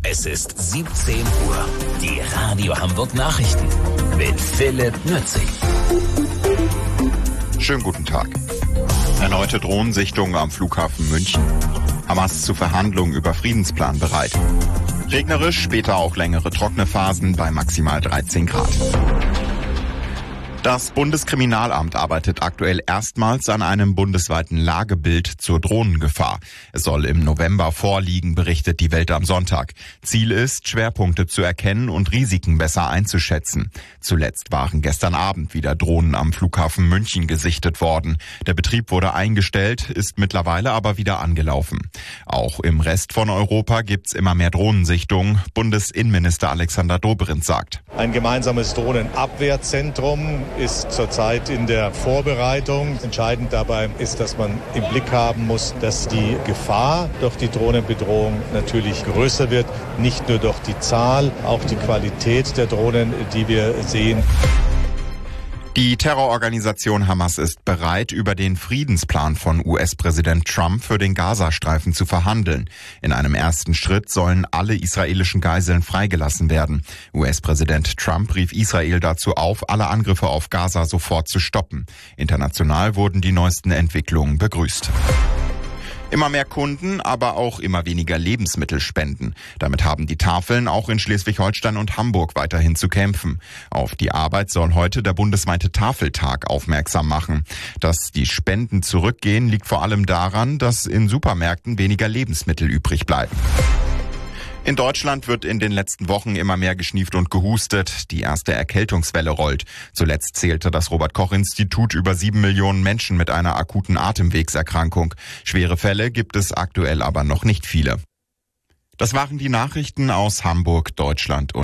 Es ist 17 Uhr. Die Radio Hamburg Nachrichten mit Philipp Nützig. Schönen guten Tag. Erneute Drohnensichtung am Flughafen München. Hamas zu Verhandlungen über Friedensplan bereit. Regnerisch, später auch längere trockene Phasen bei maximal 13 Grad. Das Bundeskriminalamt arbeitet aktuell erstmals an einem bundesweiten Lagebild zur Drohnengefahr. Es soll im November vorliegen, berichtet die Welt am Sonntag. Ziel ist, Schwerpunkte zu erkennen und Risiken besser einzuschätzen. Zuletzt waren gestern Abend wieder Drohnen am Flughafen München gesichtet worden. Der Betrieb wurde eingestellt, ist mittlerweile aber wieder angelaufen. Auch im Rest von Europa gibt's immer mehr Drohnensichtungen. Bundesinnenminister Alexander Dobrindt sagt: Ein gemeinsames Drohnenabwehrzentrum ist zurzeit in der Vorbereitung. Entscheidend dabei ist, dass man im Blick haben muss, dass die Gefahr durch die Drohnenbedrohung natürlich größer wird. Nicht nur durch die Zahl, auch die Qualität der Drohnen, die wir sehen. Die Terrororganisation Hamas ist bereit, über den Friedensplan von US-Präsident Trump für den Gazastreifen zu verhandeln. In einem ersten Schritt sollen alle israelischen Geiseln freigelassen werden. US-Präsident Trump rief Israel dazu auf, alle Angriffe auf Gaza sofort zu stoppen. International wurden die neuesten Entwicklungen begrüßt. Immer mehr Kunden, aber auch immer weniger Lebensmittel spenden. Damit haben die Tafeln auch in Schleswig-Holstein und Hamburg weiterhin zu kämpfen. Auf die Arbeit soll heute der bundesweite Tafeltag aufmerksam machen. Dass die Spenden zurückgehen, liegt vor allem daran, dass in Supermärkten weniger Lebensmittel übrig bleiben. In Deutschland wird in den letzten Wochen immer mehr geschnieft und gehustet. Die erste Erkältungswelle rollt. Zuletzt zählte das Robert-Koch-Institut über 7 Millionen Menschen mit einer akuten Atemwegserkrankung. Schwere Fälle gibt es aktuell aber noch nicht viele. Das waren die Nachrichten aus Hamburg, Deutschland und